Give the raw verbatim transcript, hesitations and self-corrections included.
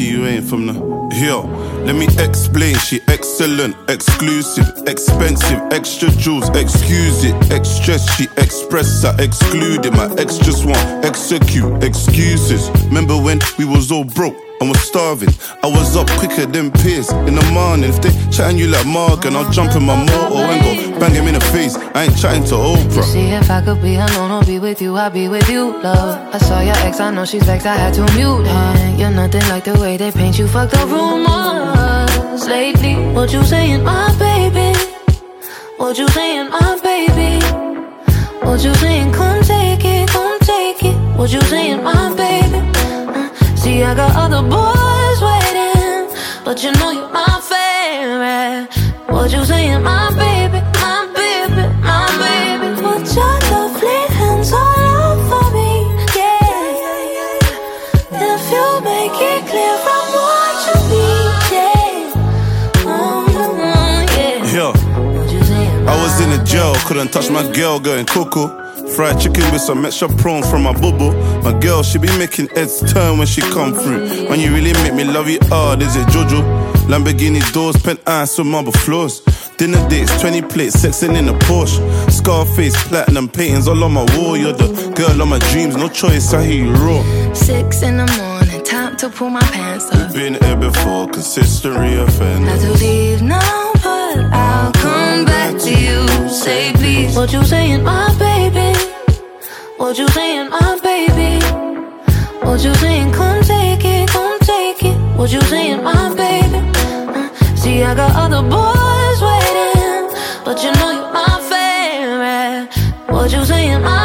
you ain't from the hill. Let me explain, she excellent, exclusive, expensive, extra jewels, excuse it, express, she express, I excluded, my ex just want execute, excuses. Remember when we was all broke and was starving? I was up quicker than peers in the morning. If they chatting you like Morgan, I'll jump in my motor and go bang him in the face. I ain't chatting to Oprah. You see, if I could be alone or be with you, I'd be with you, love. I saw your ex, I know she's vexed, I had to mute her. You're nothing like the way they paint you, fuck the rumors lately. What you saying, my baby? What you saying, my baby? What you saying, come take it, come take it. What you saying, my baby? uh, See, I got other boys waiting, but you know you're my favorite. What you saying, my baby, my baby, my baby? Put your lovely hands all over me, yeah. If you make it clear from what you need, yeah. Mm-hmm, yeah. Yeah. What you saying, I was in the jail, couldn't touch my girl, going cuckoo. Fried chicken with some extra prawns from my bubble. My girl, she be making heads turn when she come through. When you really make me love you hard, is it Jojo? Lamborghini doors, penthouse with marble floors. Dinner dates, twenty plates, sexing in a Porsche. Scarface, platinum paintings all on my wall. You're the girl of my dreams, no choice, I hear you raw. Six in the morning, time to pull my pants up. Been here before, consistent reoffender. Not to leave now, but I'll come back to you. Say please. What you saying, my baby? What you saying, my baby? What you saying, come take it, come take it. What you saying, my baby? uh, See, I got other boys waiting, but you know you're my favorite. What you saying, my